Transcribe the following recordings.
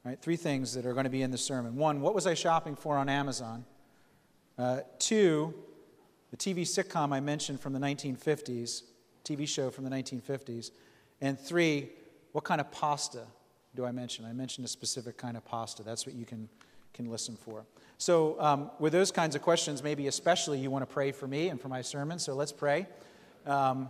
All right, three things that are going to be in the sermon. One, what was I shopping for on Amazon? Two, the TV sitcom I mentioned from the 1950s, TV show from the 1950s. And three, what kind of pasta do I mention? I mentioned a specific kind of pasta. That's what you can listen for. So with those kinds of questions, maybe especially you want to pray for me and for my sermon. So let's pray and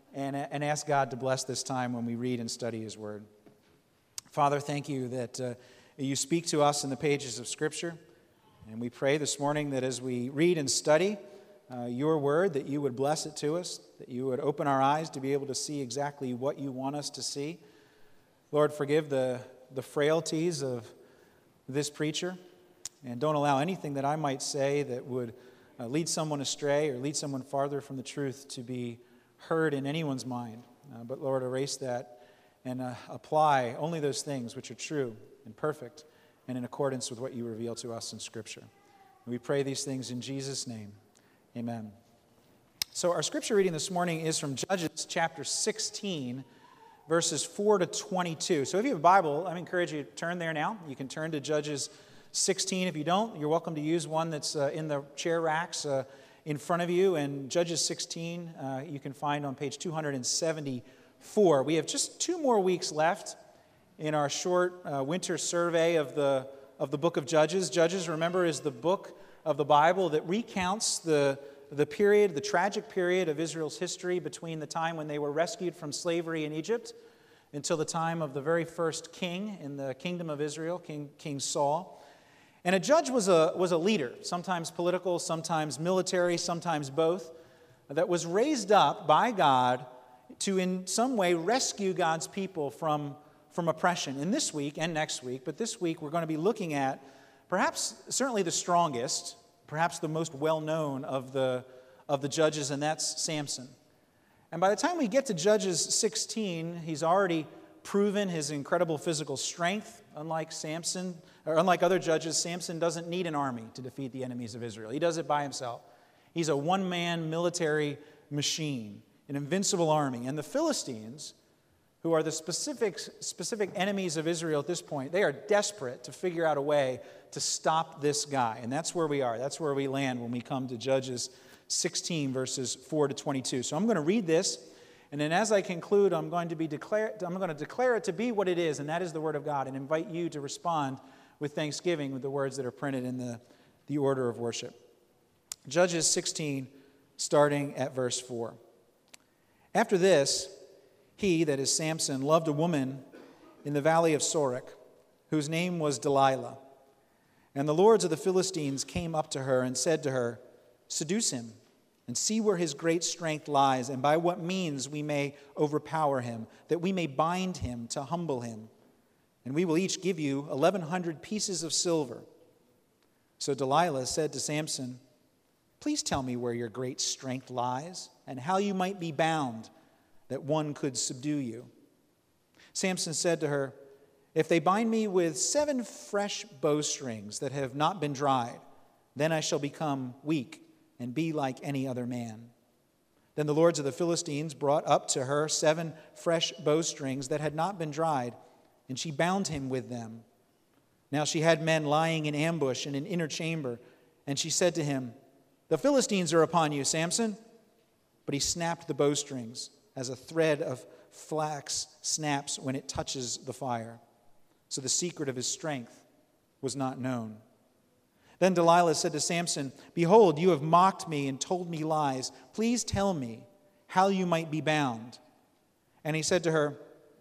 ask God to bless this time when we read and study His Word. Father, thank you that you speak to us in the pages of Scripture. And we pray this morning that as we read and study your Word, that you would bless it to us, that you would open our eyes to be able to see exactly what you want us to see. Lord, forgive the frailties of this preacher, and don't allow anything that I might say that would lead someone astray or lead someone farther from the truth to be heard in anyone's mind. But Lord, erase that and apply only those things which are true and perfect and in accordance with what you reveal to us in Scripture. And we pray these things in Jesus' name. Amen. So our Scripture reading this morning is from Judges chapter 16, verses 4 to 22. So if you have a Bible, I encourage you to turn there now. You can turn to Judges 16. If you don't, you're welcome to use one that's in the chair racks in front of you. And Judges 16 you can find on page 274. We have just 2 more weeks left in our short winter survey of the book of Judges. Judges, remember, is the book of the Bible that recounts the tragic period of Israel's history between the time when they were rescued from slavery in Egypt until the time of the very first king in the kingdom of Israel, King Saul. And a judge was a leader, sometimes political, sometimes military, sometimes both, that was raised up by God to in some way rescue God's people from oppression. And this week and next week, but this week we're going to be looking at perhaps certainly the strongest, perhaps the most well-known of the judges, and that's Samson. And by the time we get to Judges 16, he's already proven his incredible physical strength. Unlike Samson, or unlike other judges, Samson doesn't need an army to defeat the enemies of Israel. He does it by himself. He's a one-man military machine, an invincible army. And the Philistines, who are the specific enemies of Israel at this point, they are desperate to figure out a way to stop this guy. And that's where we are. That's where we land when we come to Judges 16, verses 4 to 22. So I'm going to read this, and then as I conclude, I'm going to declare it to be what it is, and that is the Word of God, and invite you to respond with thanksgiving with the words that are printed in the order of worship. Judges 16, starting at verse 4. After this, he, that is Samson, loved a woman in the valley of Sorek, whose name was Delilah. And the lords of the Philistines came up to her and said to her, "Seduce him, and see where his great strength lies, and by what means we may overpower him, that we may bind him to humble him. And we will each give you 1,100 pieces of silver." So Delilah said to Samson, "Please tell me where your great strength lies, and how you might be bound, that one could subdue you." Samson said to her, "If they bind me with 7 fresh bowstrings that have not been dried, then I shall become weak and be like any other man." Then the lords of the Philistines brought up to her 7 fresh bowstrings that had not been dried, and she bound him with them. Now she had men lying in ambush in an inner chamber, and she said to him, "The Philistines are upon you, Samson." But he snapped the bowstrings, as a thread of flax snaps when it touches the fire. So the secret of his strength was not known. Then Delilah said to Samson, "Behold, you have mocked me and told me lies. Please tell me how you might be bound." And he said to her,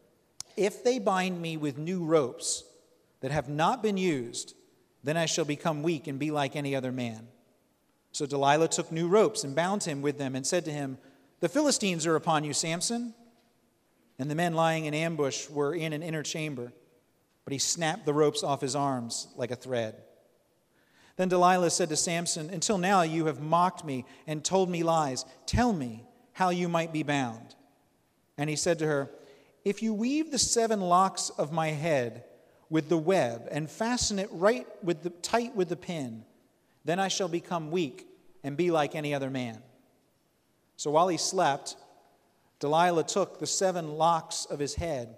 "If they bind me with new ropes that have not been used, then I shall become weak and be like any other man." So Delilah took new ropes and bound him with them and said to him, "The Philistines are upon you, Samson." And the men lying in ambush were in an inner chamber, but he snapped the ropes off his arms like a thread. Then Delilah said to Samson, "Until now you have mocked me and told me lies. Tell me how you might be bound." And he said to her, "If you weave the 7 locks of my head with the web and fasten it tight with the pin, then I shall become weak and be like any other man." So while he slept, Delilah took the 7 locks of his head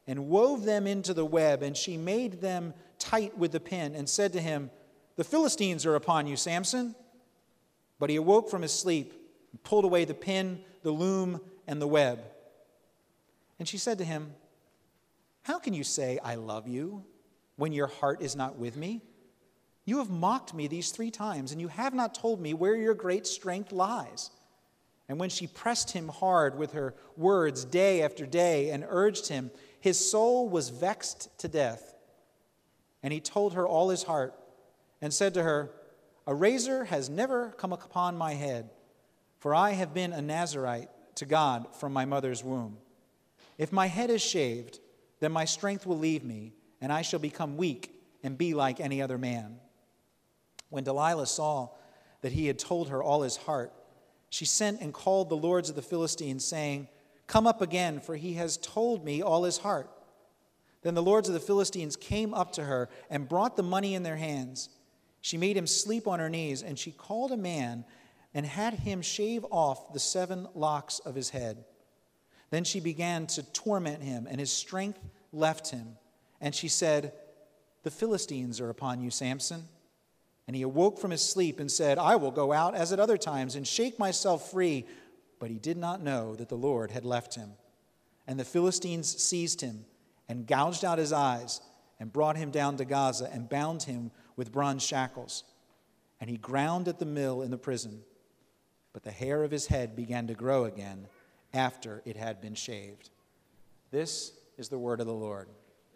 and wove them into the web, and she made them tight with the pin, and said to him, "The Philistines are upon you, Samson." But he awoke from his sleep, and pulled away the pin, the loom, and the web. And she said to him, "How can you say, 'I love you,' when your heart is not with me? You have mocked me these 3 times, and you have not told me where your great strength lies." And when she pressed him hard with her words day after day and urged him, his soul was vexed to death. And he told her all his heart and said to her, "A razor has never come upon my head, for I have been a Nazirite to God from my mother's womb. If my head is shaved, then my strength will leave me, and I shall become weak and be like any other man." When Delilah saw that he had told her all his heart, she sent and called the lords of the Philistines, saying, "Come up again, for he has told me all his heart." Then the lords of the Philistines came up to her and brought the money in their hands. She made him sleep on her knees, and she called a man and had him shave off the 7 locks of his head. Then she began to torment him, and his strength left him. And she said, "The Philistines are upon you, Samson." And he awoke from his sleep and said, "I will go out as at other times and shake myself free." But he did not know that the Lord had left him. And the Philistines seized him and gouged out his eyes and brought him down to Gaza and bound him with bronze shackles. And he ground at the mill in the prison. But the hair of his head began to grow again after it had been shaved. This is the word of the Lord.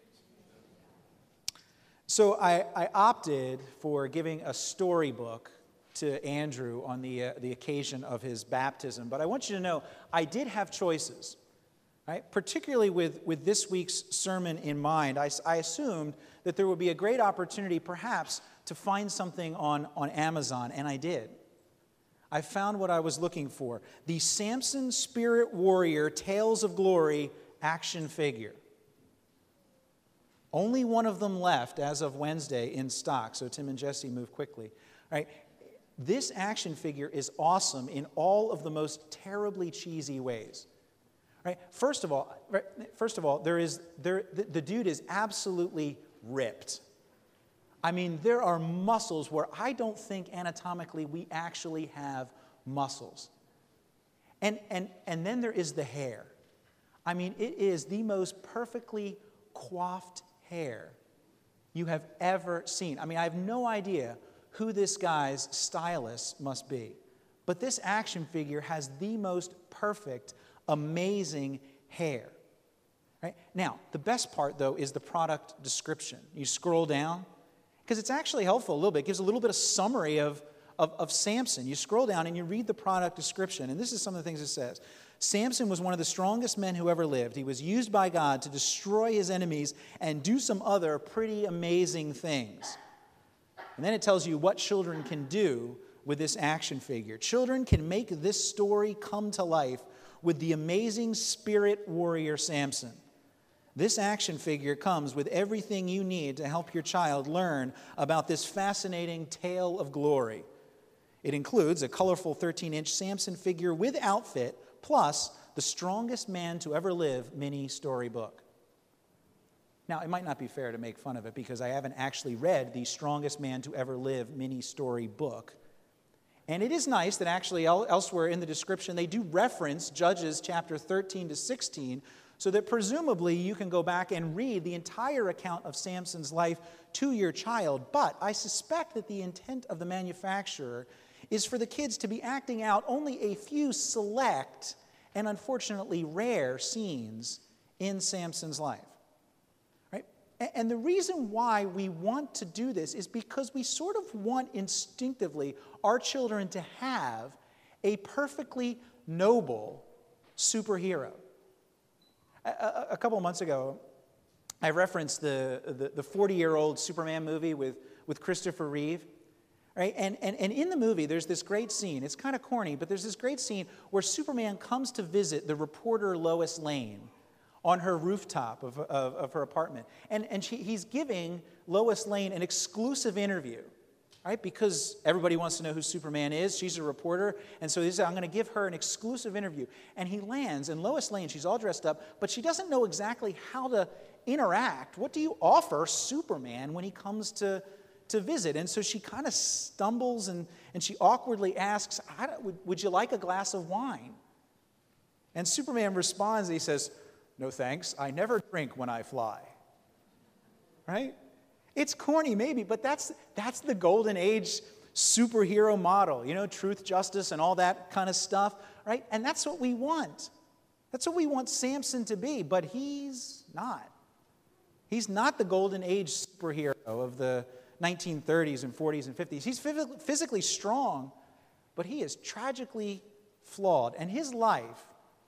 So I opted for giving a storybook to Andrew on the occasion of his baptism. But I want you to know, I did have choices, right? Particularly with this week's sermon in mind. I assumed that there would be a great opportunity, perhaps, to find something on Amazon, and I did. I found what I was looking for: the Samson Spirit Warrior Tales of Glory action figure. Only one of them left as of Wednesday in stock, so Tim and Jesse move quickly. All right. This action figure is awesome in all of the most terribly cheesy ways. Right? First of all, the dude is absolutely ripped. I mean, there are muscles where I don't think anatomically we actually have muscles. And then there is the hair. I mean, it is the most perfectly coiffed hair you have ever seen. I mean, I have no idea who this guy's stylist must be. But this action figure has the most perfect, amazing hair. Right? Now, the best part, though, is the product description. You scroll down, because it's actually helpful a little bit. It gives a little bit of summary of Samson. You scroll down and you read the product description, and this is some of the things it says. Samson was one of the strongest men who ever lived. He was used by God to destroy his enemies and do some other pretty amazing things. And then it tells you what children can do with this action figure. Children can make this story come to life with the amazing spirit warrior Samson. This action figure comes with everything you need to help your child learn about this fascinating tale of glory. It includes a colorful 13-inch Samson figure with outfit, plus the Strongest Man to Ever Live mini storybook. Now, it might not be fair to make fun of it because I haven't actually read the Strongest Man to Ever Live mini storybook. And it is nice that actually elsewhere in the description they do reference Judges chapter 13 to 16, so that presumably you can go back and read the entire account of Samson's life to your child. But I suspect that the intent of the manufacturer is for the kids to be acting out only a few select and unfortunately rare scenes in Samson's life. Right? And the reason why we want to do this is because we sort of want instinctively our children to have a perfectly noble superhero. A couple of months ago, I referenced the 40-year-old Superman movie with Christopher Reeve. Right? And in the movie, there's this great scene. It's kind of corny, but there's this great scene where Superman comes to visit the reporter Lois Lane on her rooftop of her apartment. And he's giving Lois Lane an exclusive interview. right? Because everybody wants to know who Superman is. She's a reporter. And so he said, I'm going to give her an exclusive interview. And he lands, and Lois Lane, she's all dressed up, but she doesn't know exactly how to interact. What do you offer Superman when he comes to visit? And so she kind of stumbles, and she awkwardly asks, would you like a glass of wine? And Superman responds, and he says, no thanks, I never drink when I fly. Right? It's corny maybe, but that's the golden age superhero model, truth, justice, and all that kind of stuff, right? And that's what we want. That's what we want Samson to be, but he's not. He's not the golden age superhero of the 1930s and 40s and 50s. He's physically strong, but he is tragically flawed, and his life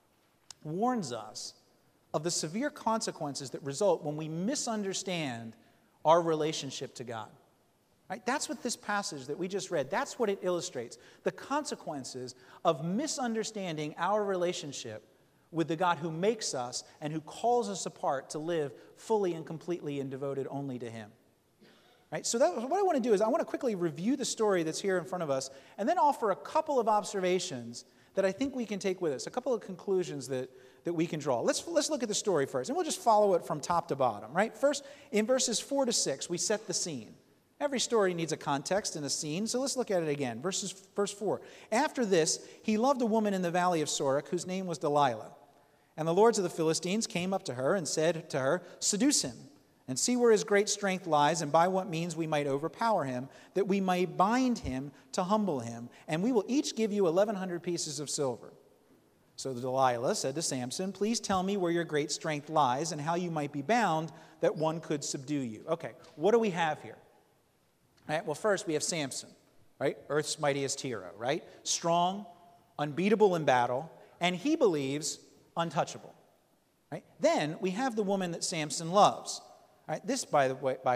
warns us of the severe consequences that result when we misunderstand our relationship to God. Right? That's what this passage that we just read, that's what it illustrates. The consequences of misunderstanding our relationship with the God who makes us and who calls us apart to live fully and completely and devoted only to Him. Right? So what I want to do is I want to quickly review the story that's here in front of us and then offer a couple of observations that I think we can take with us, a couple of conclusions that we can draw. Let's look at the story first, and we'll just follow it from top to bottom, right? First, in verses 4 to 6, we set the scene. Every story needs a context and a scene, so let's look at it again. Verse 4. After this, he loved a woman in the valley of Sorek whose name was Delilah. And the lords of the Philistines came up to her and said to her, seduce him, and see where his great strength lies, and by what means we might overpower him, that we may bind him to humble him, and we will each give you 1,100 pieces of silver. So Delilah said to Samson, please tell me where your great strength lies and how you might be bound that one could subdue you. Okay, what do we have here? All right, well, first we have Samson, right? Earth's mightiest hero, right? Strong, unbeatable in battle, and he believes untouchable. Right? Then we have the woman that Samson loves. Right? This, by the way,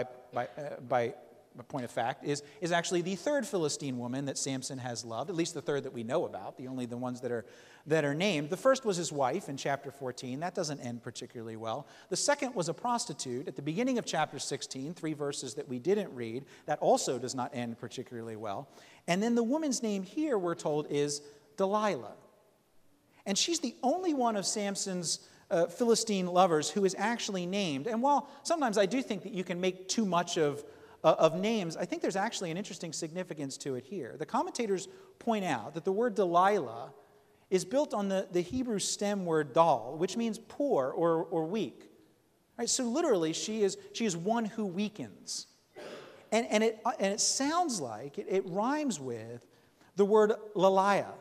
by point of fact, is actually the third Philistine woman that Samson has loved, at least the third that we know about, the ones that are named. The first was his wife in chapter 14. That doesn't end particularly well. The second was a prostitute at the beginning of chapter 16, 3 verses that we didn't read. That also does not end particularly well. And then the woman's name here, we're told, is Delilah. And she's the only one of Samson's Philistine lovers who is actually named. And while sometimes I do think that you can make too much of names, I think there's actually an interesting significance to it here. The commentators point out that the word Delilah is built on the Hebrew stem word dal, which means poor or weak. Right? So literally, she is one who weakens. And it sounds like, it rhymes with the word Laliah,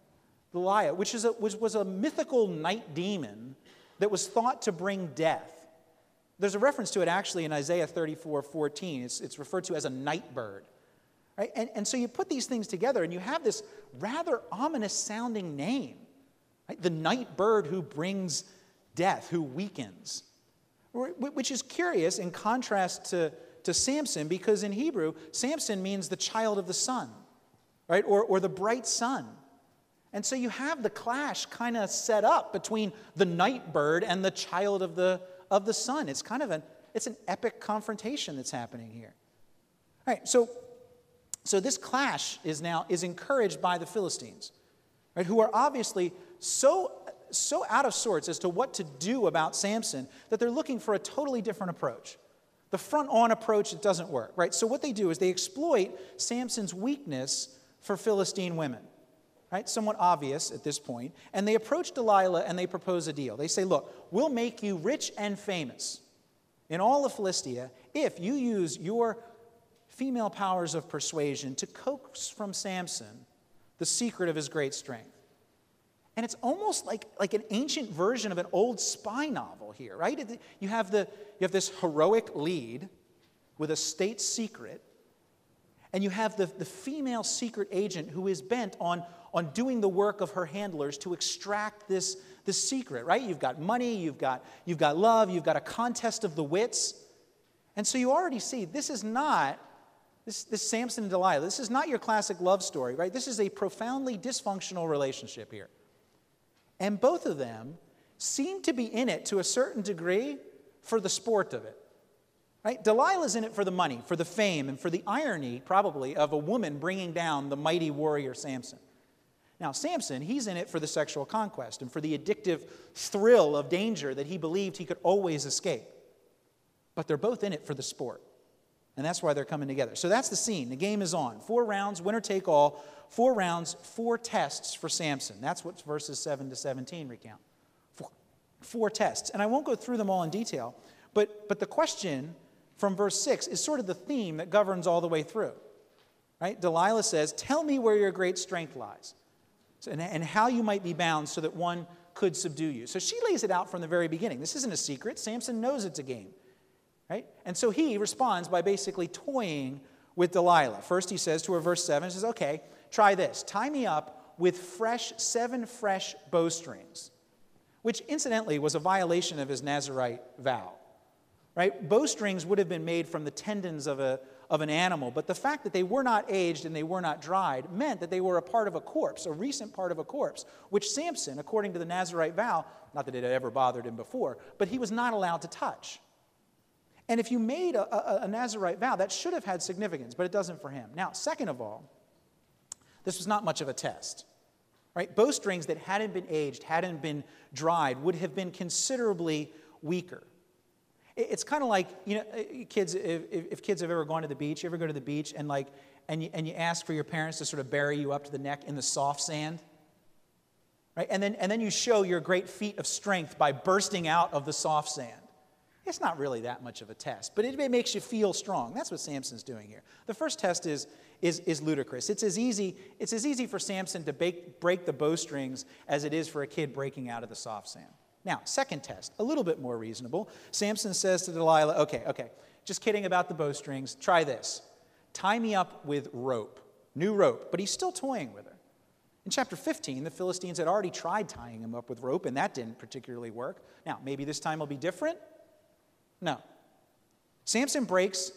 which was a mythical night demon that was thought to bring death. There's a reference to it actually in Isaiah 34:14. It's referred to as a night bird. Right? And so you put these things together and you have this rather ominous sounding name. Right? The night bird who brings death, who weakens. Which is curious in contrast to Samson, because in Hebrew, Samson means the child of the sun, right? Or the bright sun. And so you have the clash kind of set up between the night bird and the child of the sun. It's kind of an epic confrontation that's happening here. All right, so this clash is encouraged by the Philistines, right, who are obviously so out of sorts as to what to do about Samson that they're looking for a totally different approach. The front-on approach, it doesn't work, right? So what they do is they exploit Samson's weakness for Philistine women, right? Somewhat obvious at this point. And they approach Delilah and they propose a deal. They say, look, we'll make you rich and famous in all of Philistia if you use your female powers of persuasion to coax from Samson the secret of his great strength. And it's almost like an ancient version of an old spy novel here, right? You have this heroic lead with a state secret, and you have the female secret agent who is bent on doing the work of her handlers to extract this secret, right? You've got money, you've got love, you've got a contest of the wits. And so you already see this is not this Samson and Delilah. This is not your classic love story, right? This is a profoundly dysfunctional relationship here. And both of them seem to be in it to a certain degree for the sport of it. Right? Delilah's in it for the money, for the fame, and for the irony, probably, of a woman bringing down the mighty warrior Samson. Now, Samson, he's in it for the sexual conquest and for the addictive thrill of danger that he believed he could always escape. But they're both in it for the sport. And that's why they're coming together. So that's the scene. The game is on. 4 rounds, winner take all. 4 rounds, 4 tests for Samson. That's what verses 7 to 17 recount. 4 tests. And I won't go through them all in detail. But the question from verse 6 is sort of the theme that governs all the way through. Right? Delilah says, tell me where your great strength lies. And how you might be bound so that one could subdue you. So she lays it out from the very beginning. This isn't a secret. Samson knows it's a game. Right? And so he responds by basically toying with Delilah. First he says to her, verse 7, he says, okay, try this. Tie me up with 7 fresh bowstrings, which incidentally was a violation of his Nazirite vow. Right? Bowstrings would have been made from the tendons of an animal, but the fact that they were not aged and they were not dried meant that they were a part of a corpse, a recent part of a corpse, which Samson, according to the Nazirite vow, not that it had ever bothered him before, but he was not allowed to touch. And if you made a Nazirite vow, that should have had significance, but it doesn't for him. Now, second of all, this was not much of a test. Right? Bowstrings that hadn't been aged, hadn't been dried, would have been considerably weaker. It's kind of like, kids, if kids have ever gone to the beach, you ever go to the beach and you ask for your parents to sort of bury you up to the neck in the soft sand? Right? And then you show your great feat of strength by bursting out of the soft sand. It's not really that much of a test, but it makes you feel strong. That's what Samson's doing here. The first test is ludicrous. It's as easy for Samson to break the bowstrings as it is for a kid breaking out of the soft sand. Now, second test, a little bit more reasonable. Samson says to Delilah, okay, just kidding about the bowstrings. Try this. Tie me up with rope, new rope. But he's still toying with her. In chapter 15, the Philistines had already tried tying him up with rope, and that didn't particularly work. Now, maybe this time will be different? No. Samson breaks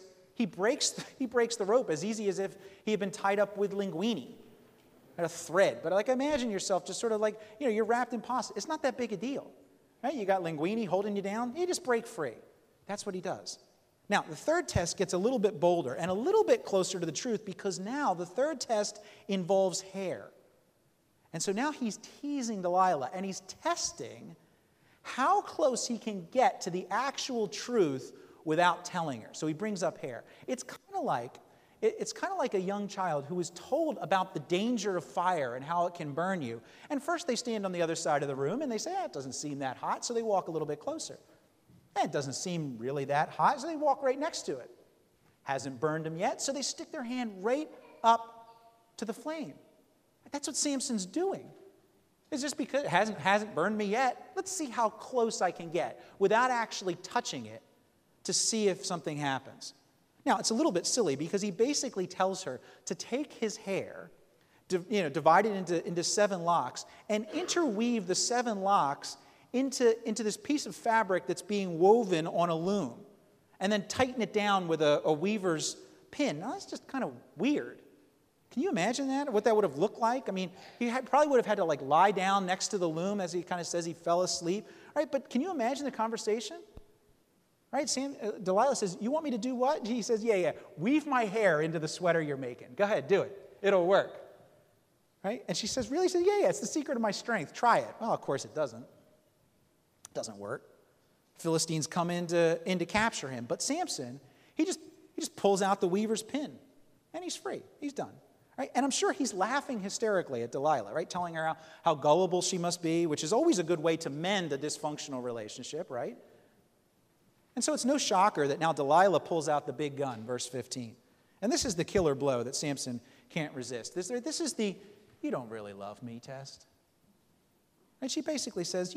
the rope as easy as if he had been tied up with linguine, a thread. But imagine yourself just sort of you're wrapped in pasta. It's not that big a deal. Right? You got linguine holding you down. You just break free. That's what he does. Now, the third test gets a little bit bolder and a little bit closer to the truth because now the third test involves hair. And so now he's teasing Delilah and he's testing how close he can get to the actual truth without telling her. So he brings up hair. It's kind of like a young child who is told about the danger of fire and how it can burn you. And first they stand on the other side of the room and they say, it doesn't seem that hot, so they walk a little bit closer. It doesn't seem really that hot, so they walk right next to it. Hasn't burned them yet, so they stick their hand right up to the flame. That's what Samson's doing. It's just because it hasn't burned me yet. Let's see how close I can get without actually touching it to see if something happens. Now, it's a little bit silly because he basically tells her to take his hair, divide it into 7 locks, and interweave the 7 locks into this piece of fabric that's being woven on a loom, and then tighten it down with a weaver's pin. Now, that's just kind of weird. Can you imagine that? What that would have looked like? I mean, probably would have had to lie down next to the loom as he kind of says he fell asleep. Right? But can you imagine the conversation? Right? Delilah says, you want me to do what? He says, yeah. Weave my hair into the sweater you're making. Go ahead, do it. It'll work. Right? And she says, really? He says, yeah, it's the secret of my strength. Try it. Well, of course it doesn't. It doesn't work. Philistines come in to capture him. But Samson, he just pulls out the weaver's pin. And he's free. He's done. Right? And I'm sure he's laughing hysterically at Delilah, right? Telling her how gullible she must be, which is always a good way to mend a dysfunctional relationship, right? And so it's no shocker that now Delilah pulls out the big gun, verse 15. And this is the killer blow that Samson can't resist. This is the, you don't really love me test. And she basically says,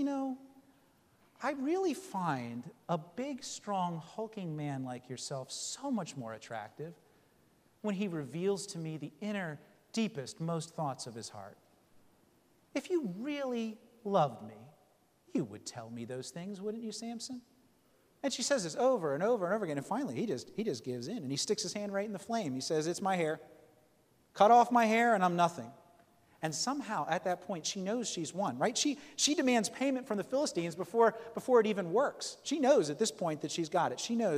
I really find a big, strong, hulking man like yourself so much more attractive when he reveals to me the inner, deepest, most thoughts of his heart. If you really loved me, you would tell me those things, wouldn't you, Samson? And she says this over and over and over again, and finally he just gives in, and he sticks his hand right in the flame. He says, it's my hair. Cut off my hair, and I'm nothing. And somehow, at that point, she knows she's won, right? She demands payment from the Philistines before it even works. She knows at this point that she's got it. She knows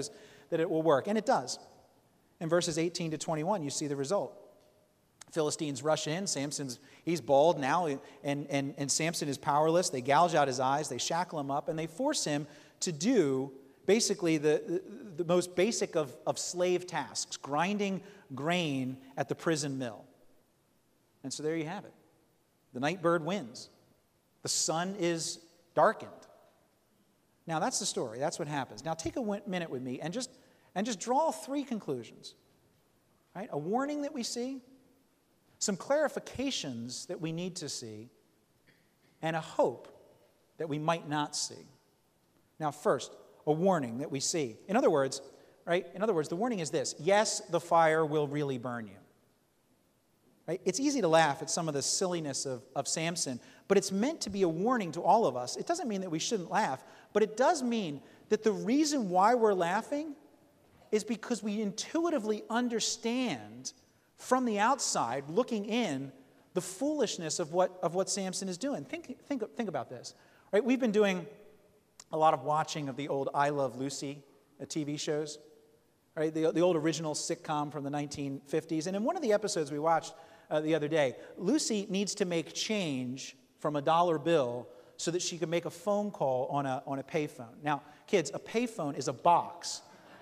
that it will work. And it does. In verses 18 to 21, you see the result. Philistines rush in. He's bald now, and Samson is powerless. They gouge out his eyes. They shackle him up, and they force him to do basically the most basic of slave tasks, grinding grain at the prison mill. And so there you have it. The night bird wins. The sun is darkened. Now that's the story. That's what happens. Now take a minute with me and just draw three conclusions. Right? A warning that we see, some clarifications that we need to see, and a hope that we might not see. Now first, a warning that we see. In other words, the warning is this: yes, the fire will really burn you. Right? It's easy to laugh at some of the silliness of Samson, but it's meant to be a warning to all of us. It doesn't mean that we shouldn't laugh, but it does mean that the reason why we're laughing is because we intuitively understand from the outside, looking in, the foolishness of what Samson is doing. Think about this. Right? We've been doing a lot of watching of the old I Love Lucy TV shows. Right? The old original sitcom from the 1950s. And in one of the episodes we watched the other day, Lucy needs to make change from a dollar bill so that she can make a phone call on a payphone. Now, kids, a payphone is a box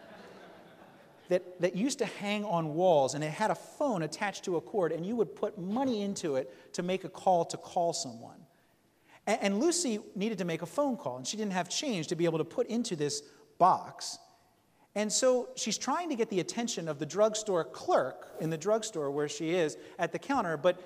that used to hang on walls, and it had a phone attached to a cord, and you would put money into it to make a call to call someone. And Lucy needed to make a phone call, and she didn't have change to be able to put into this box. And so she's trying to get the attention of the drugstore clerk in the drugstore where she is at the counter, but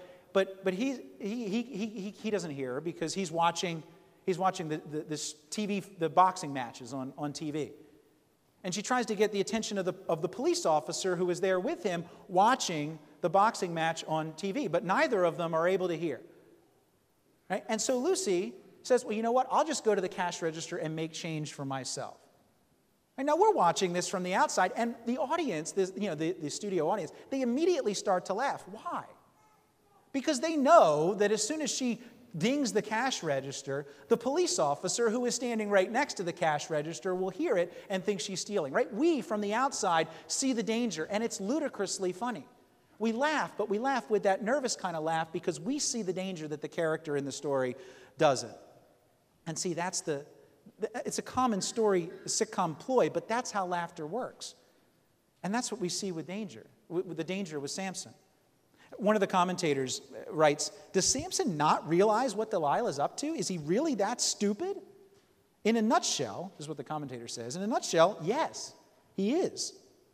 he doesn't hear her because he's watching this TV, the boxing matches on TV. And she tries to get the attention of the police officer who is there with him watching the boxing match on TV, but neither of them are able to hear. Right? And so Lucy says, well, you know what? I'll just go to the cash register and make change for myself. And now we're watching this from the outside, and the audience, the studio audience, they immediately start to laugh. Why? Because they know that as soon as she dings the cash register, the police officer who is standing right next to the cash register will hear it and think she's stealing. Right? We, from the outside, see the danger, and it's ludicrously funny. We laugh, but we laugh with that nervous kind of laugh because we see the danger that the character in the story doesn't. And see, it's a common story, a sitcom ploy, but that's how laughter works. And that's what we see with danger, with the danger with Samson. One of the commentators writes, does Samson not realize what Delilah's up to? Is he really that stupid? In a nutshell, this is what the commentator says, in a nutshell, yes, he is.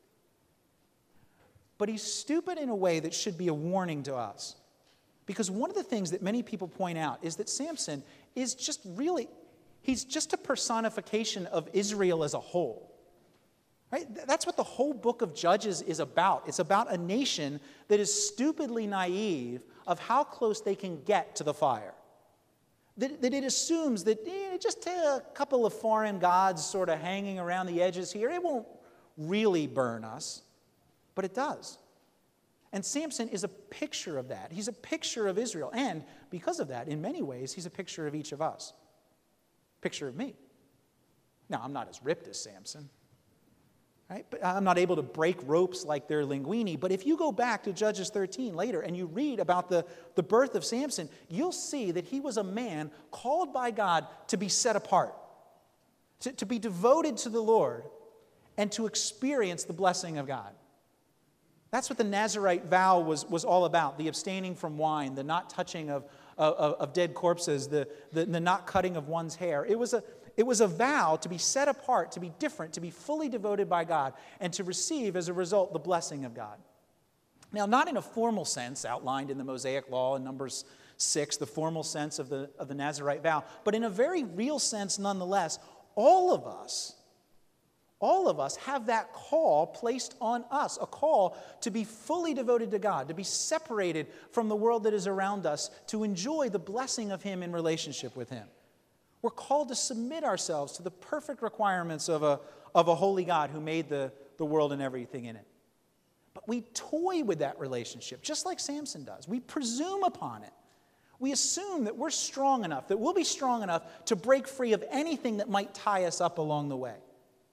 But he's stupid in a way that should be a warning to us. Because one of the things that many people point out is that Samson is he's just a personification of Israel as a whole. Right? That's what the whole book of Judges is about. It's about a nation that is stupidly naive of how close they can get to the fire. That it assumes that just a couple of foreign gods sort of hanging around the edges here, it won't really burn us. But it does. And Samson is a picture of that. He's a picture of Israel. And because of that, in many ways, he's a picture of each of us. Picture of me. Now, I'm not as ripped as Samson. Right? But I'm not able to break ropes like they're linguini. But if you go back to Judges 13 later and you read about the birth of Samson, you'll see that he was a man called by God to be set apart, to be devoted to the Lord, and to experience the blessing of God. That's what the Nazirite vow was all about, the abstaining from wine, the not touching of dead corpses, the not cutting of one's hair. It was a vow to be set apart, to be different, to be fully devoted by God, and to receive, as a result, the blessing of God. Now, not in a formal sense outlined in the Mosaic Law in Numbers 6, the formal sense of the Nazirite vow, but in a very real sense nonetheless, all of us have that call placed on us, a call to be fully devoted to God, to be separated from the world that is around us, to enjoy the blessing of Him in relationship with Him. We're called to submit ourselves to the perfect requirements of a holy God who made the world and everything in it. But we toy with that relationship, just like Samson does. We presume upon it. We assume that we're strong enough, that we'll be strong enough to break free of anything that might tie us up along the way.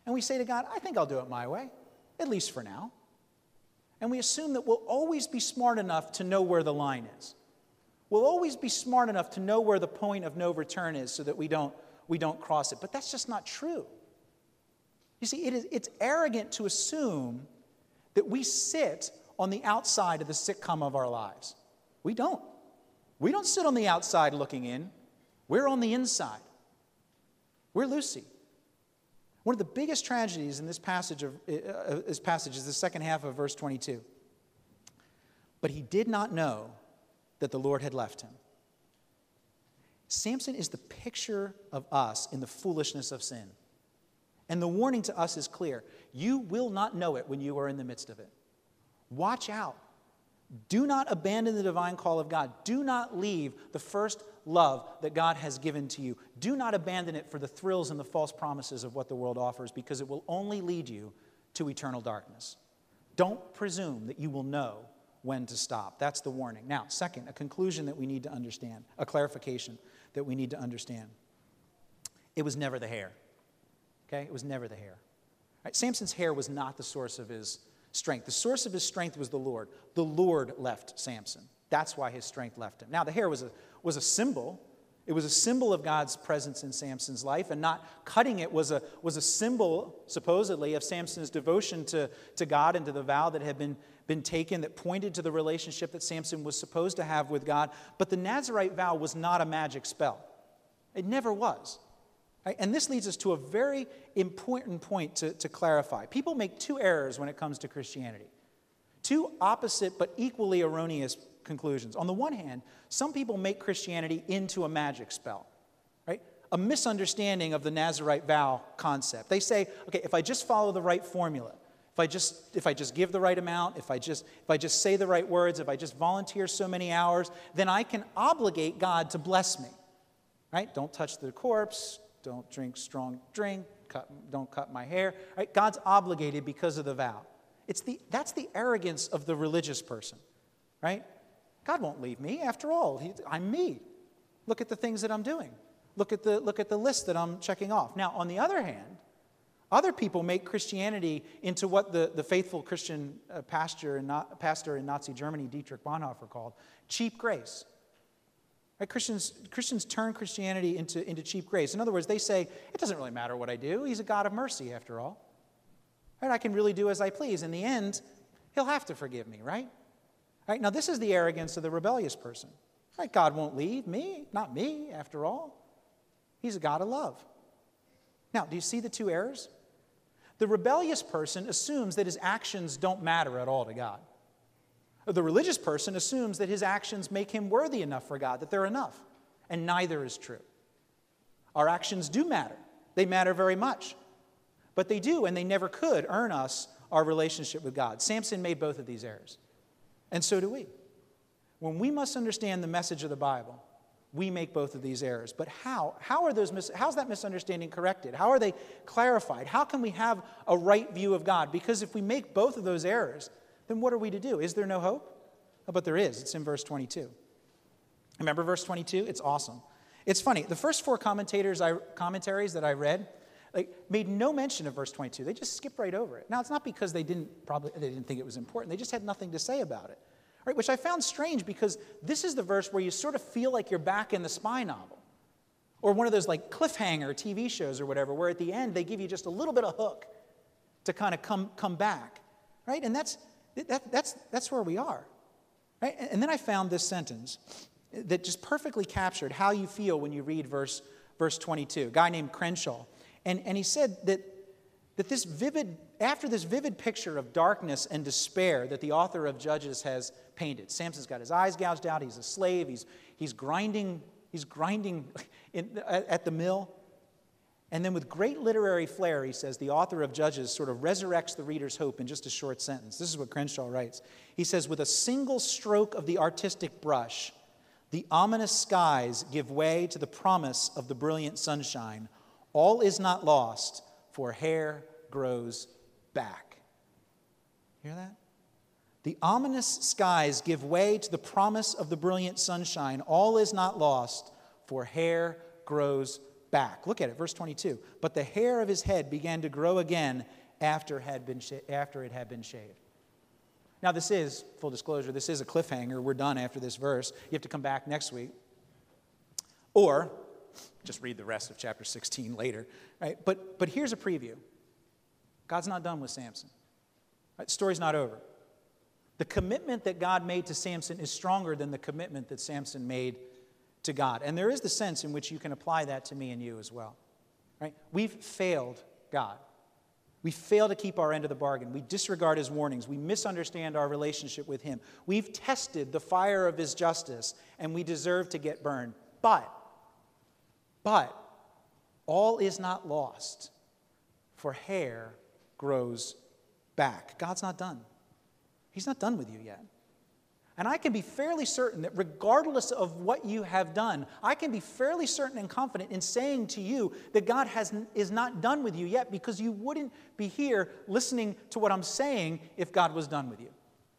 And we say to God, I think I'll do it my way, at least for now. And we assume that we'll always be smart enough to know where the line is. We'll always be smart enough to know where the point of no return is so that we don't cross it. But that's just not true. You see, it's arrogant to assume that we sit on the outside of the sitcom of our lives. We don't. We don't sit on the outside looking in. We're on the inside. We're Lucy. One of the biggest tragedies in this passage is the second half of verse 22. But he did not know that the Lord had left him. Samson is the picture of us in the foolishness of sin. And the warning to us is clear. You will not know it when you are in the midst of it. Watch out. Do not abandon the divine call of God. Do not leave the first love that God has given to you. Do not abandon it for the thrills and the false promises of what the world offers, because it will only lead you to eternal darkness. Don't presume that you will know when to stop. That's the warning. Now, second, a conclusion that we need to understand, a clarification that we need to understand. It was never the hair. Okay? It was never the hair. Right? Samson's hair was not the source of his strength. The source of his strength was the Lord. The Lord left Samson. That's why his strength left him. Now, the hair was a symbol. It was a symbol of God's presence in Samson's life, and not cutting it was a symbol, supposedly, of Samson's devotion to God and to the vow that had been taken that pointed to the relationship that Samson was supposed to have with God. But the Nazirite vow was not a magic spell. It never was. Right? And this leads us to a very important point to clarify. People make two errors when it comes to Christianity. Two opposite but equally erroneous conclusions. On the one hand, some people make Christianity into a magic spell, right? A misunderstanding of the Nazirite vow concept. They say, okay, if I just follow the right formula, if I just give the right amount, if I just say the right words, if I just volunteer so many hours, then I can obligate God to bless me, right? Don't touch the corpse, don't drink strong drink, don't cut my hair, right? God's obligated because of the vow. That's the arrogance of the religious person, right? God won't leave me. After all, I'm me. Look at the things that I'm doing. Look at the list that I'm checking off. Now, on the other hand, other people make Christianity into what the faithful Christian pastor in Nazi Germany, Dietrich Bonhoeffer, called cheap grace. Right? Christians turn Christianity into cheap grace. In other words, they say, it doesn't really matter what I do. He's a God of mercy, after all. Right? I can really do as I please. In the end, he'll have to forgive me, right? Right? Now, this is the arrogance of the rebellious person. Right? God won't leave me, not me, after all. He's a God of love. Now, do you see the two errors? The rebellious person assumes that his actions don't matter at all to God. The religious person assumes that his actions make him worthy enough for God, that they're enough. And neither is true. Our actions do matter. They matter very much. But they do, and they never could, earn us our relationship with God. Samson made both of these errors. And so do we. When we must understand the message of the Bible, we make both of these errors. But how? How's that misunderstanding corrected? How are they clarified? How can we have a right view of God? Because if we make both of those errors, then what are we to do? Is there no hope? Oh, but there is. It's in verse 22. Remember verse 22? It's awesome. It's funny. The first four commentaries that I read made no mention of verse 22. They just skipped right over it. Now, it's not because they didn't think it was important. They just had nothing to say about it. Right, which I found strange, because this is the verse where you sort of feel like you're back in the spy novel, or one of those like cliffhanger TV shows or whatever, where at the end they give you just a little bit of hook to kind of come back, right? And that's where we are, right? And then I found this sentence that just perfectly captured how you feel when you read verse 22. A guy named Crenshaw, and he said that after this vivid picture of darkness and despair that the author of Judges has painted, Samson's got his eyes gouged out, he's a slave, he's grinding at the mill. And then with great literary flair, he says, the author of Judges sort of resurrects the reader's hope in just a short sentence. This is what Crenshaw writes. He says, with a single stroke of the artistic brush, the ominous skies give way to the promise of the brilliant sunshine. All is not lost, for hair grows back. Hear that? The ominous skies give way to the promise of the brilliant sunshine. All is not lost, for hair grows back. Look at it, verse 22. But the hair of his head began to grow again after it had been shaved. Now this is, full disclosure, this is a cliffhanger. We're done after this verse. You have to come back next week. Or just read the rest of chapter 16 later. Right? But here's a preview. God's not done with Samson. Right? The story's not over. The commitment that God made to Samson is stronger than the commitment that Samson made to God. And there is the sense in which you can apply that to me and you as well. Right? We've failed God. We fail to keep our end of the bargain. We disregard his warnings. We misunderstand our relationship with him. We've tested the fire of his justice, and we deserve to get burned. But all is not lost, for hair grows back. God's not done. He's not done with you yet. And I can be fairly certain that regardless of what you have done, I can be fairly certain and confident in saying to you that God is not done with you yet, because you wouldn't be here listening to what I'm saying if God was done with you.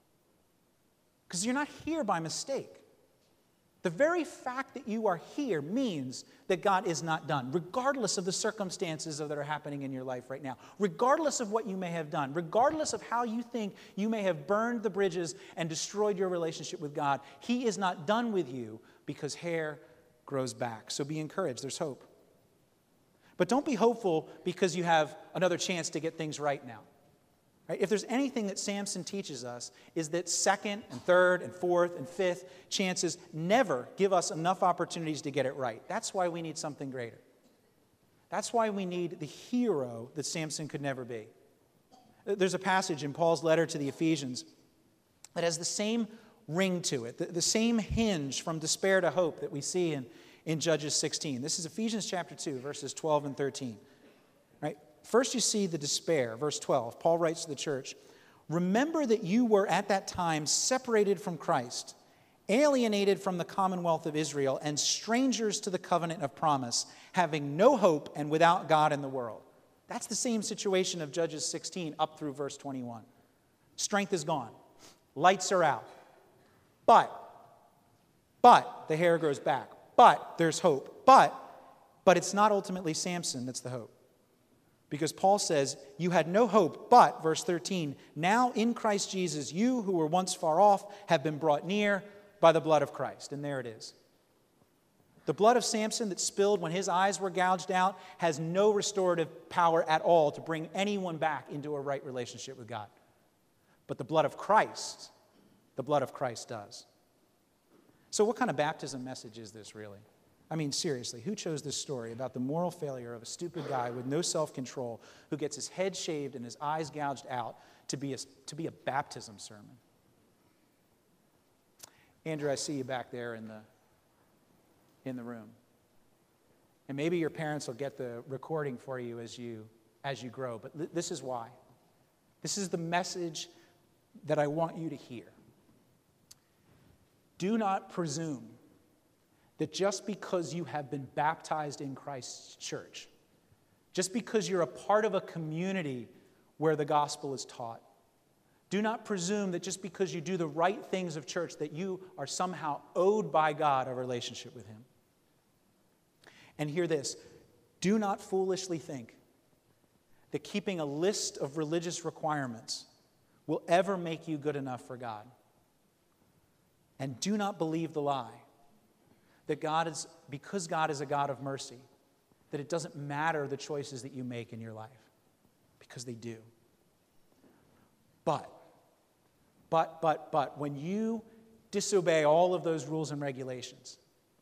Because you're not here by mistake. The very fact that you are here means that God is not done, regardless of the circumstances that are happening in your life right now, regardless of what you may have done, regardless of how you think you may have burned the bridges and destroyed your relationship with God. He is not done with you because hair grows back. So be encouraged. There's hope. But don't be hopeful because you have another chance to get things right now. Right? If there's anything that Samson teaches us, is that second and third and fourth and fifth chances never give us enough opportunities to get it right. That's why we need something greater. That's why we need the hero that Samson could never be. There's a passage in Paul's letter to the Ephesians that has the same ring to it, the same hinge from despair to hope that we see in Judges 16. This is Ephesians chapter 2, verses 12 and 13. Right? First you see the despair, verse 12. Paul writes to the church, "Remember that you were at that time separated from Christ, alienated from the commonwealth of Israel, and strangers to the covenant of promise, having no hope and without God in the world." That's the same situation of Judges 16 up through verse 21. Strength is gone. Lights are out. But the hair grows back. But there's hope. But it's not ultimately Samson that's the hope. Because Paul says, you had no hope, but, verse 13, now in Christ Jesus, you who were once far off have been brought near by the blood of Christ. And there it is. The blood of Samson that spilled when his eyes were gouged out has no restorative power at all to bring anyone back into a right relationship with God. But the blood of Christ does. So what kind of baptism message is this really? I mean, seriously, who chose this story about the moral failure of a stupid guy with no self-control who gets his head shaved and his eyes gouged out to be a baptism sermon? Andrew, I see you back there in the room. And maybe your parents will get the recording for you as you grow, but this is why. This is the message that I want you to hear. Do not presume that just because you have been baptized in Christ's church, just because you're a part of a community where the gospel is taught, do not presume that just because you do the right things of church that you are somehow owed by God a relationship with him. And hear this, do not foolishly think that keeping a list of religious requirements will ever make you good enough for God. And do not believe the lie that because God is a God of mercy, that it doesn't matter the choices that you make in your life, because they do. But, when you disobey all of those rules and regulations,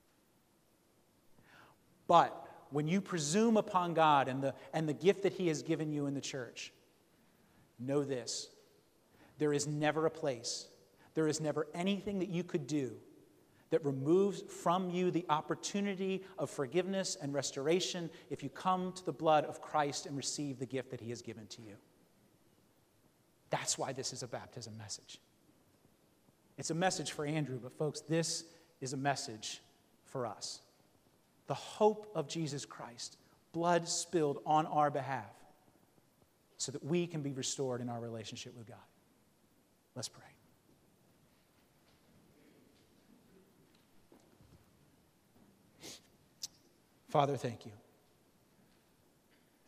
but when you presume upon God and the gift that he has given you in the church, know this, there is never a place, there is never anything that you could do that removes from you the opportunity of forgiveness and restoration if you come to the blood of Christ and receive the gift that he has given to you. That's why this is a baptism message. It's a message for Andrew, but folks, this is a message for us. The hope of Jesus Christ, blood spilled on our behalf so that we can be restored in our relationship with God. Let's pray. Father, thank you.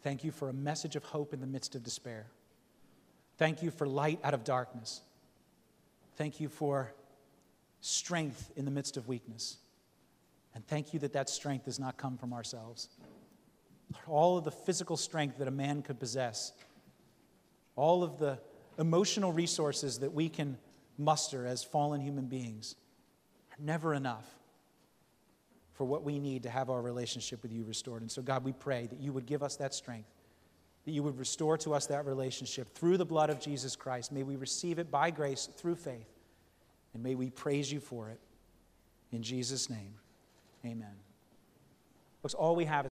Thank you for a message of hope in the midst of despair. Thank you for light out of darkness. Thank you for strength in the midst of weakness. And thank you that that strength does not come from ourselves. All of the physical strength that a man could possess, all of the emotional resources that we can muster as fallen human beings are never enough for what we need to have our relationship with you restored. And so, God, we pray that you would give us that strength, that you would restore to us that relationship through the blood of Jesus Christ. May we receive it by grace through faith, and may we praise you for it. In Jesus' name, amen. Folks, all we have is